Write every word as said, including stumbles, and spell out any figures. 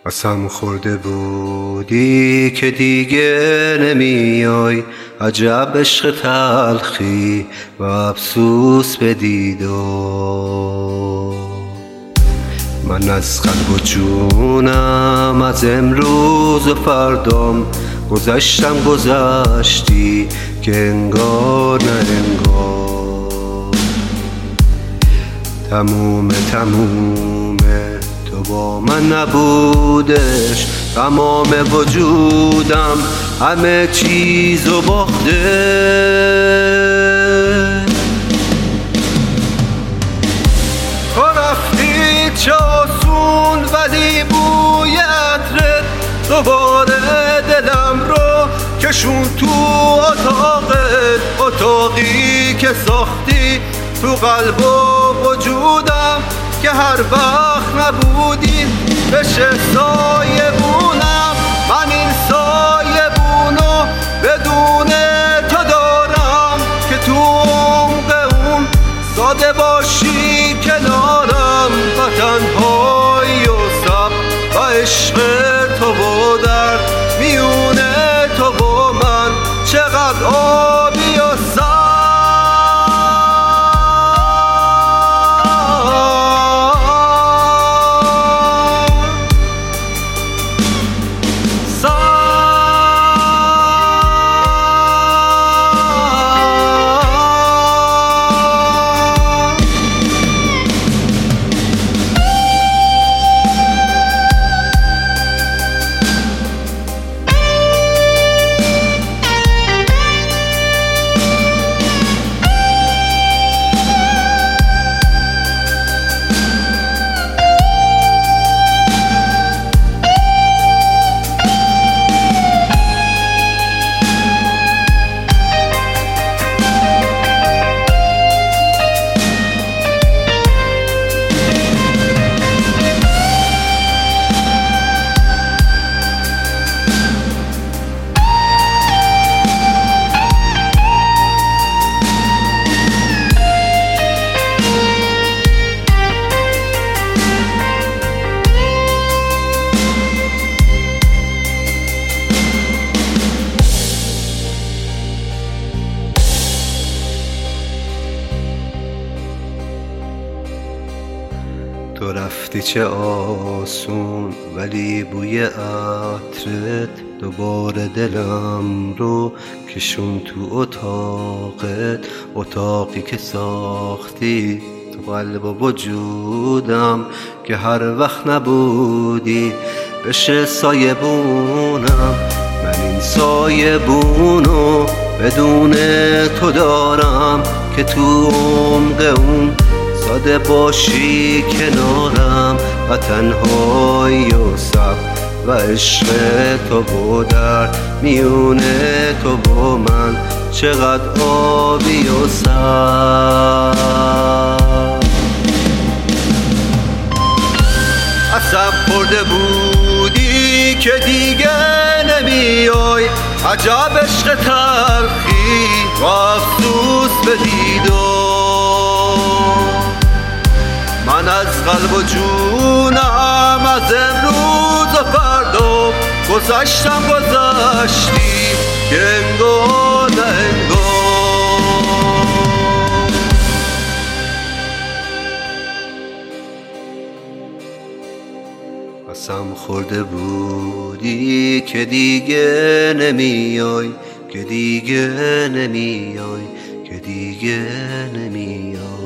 قسم خورده بودی که دیگه نمیای، عجب عشق تلخی و افسوس بدید و من از قلب و جونم از امروز و فردام گذشتم گذشتی که انگار نه انگار. تمومه تمومه تو با من نبودش، تمام وجودم همه چیزو باخته. تو رفتی چه آسون ولی بوی عطرت دوباره دلم رو کشون تو اتاقت، اتاقی که ساختی تو قلب و وجودم که هر وقت نبودی بشه سایبونم. من این سایبونو بدون تو دارم که تو عمق اون ساده باشی کنارم و تنهایی و صبر و عشق تو و در میونه تو و من چقدر آبی و سر. تو رفتی چه آسون ولی بوی عطرت دوباره دلم رو کشون تو اتاقت، اتاقی که ساختی تو قلب و وجودم که هر وقت نبودی بشه سایبونم. من این سایبونو بدون تو دارم که تو عمق اون ساده باشی کنارم و تنهایی و صبر و عشق تو و در میونه تو و من چقدر آبی و سر. قسم خورده بودی که دیگه نمیای، عجب عشق تلخی و افسوس بدید و من از قلب و جونم از امروز و فردا گذشتم گذشتی که انگار نه انگار. قسم خورده بودی که دیگه نمیای، که دیگه نمیای، که دیگه نمیای.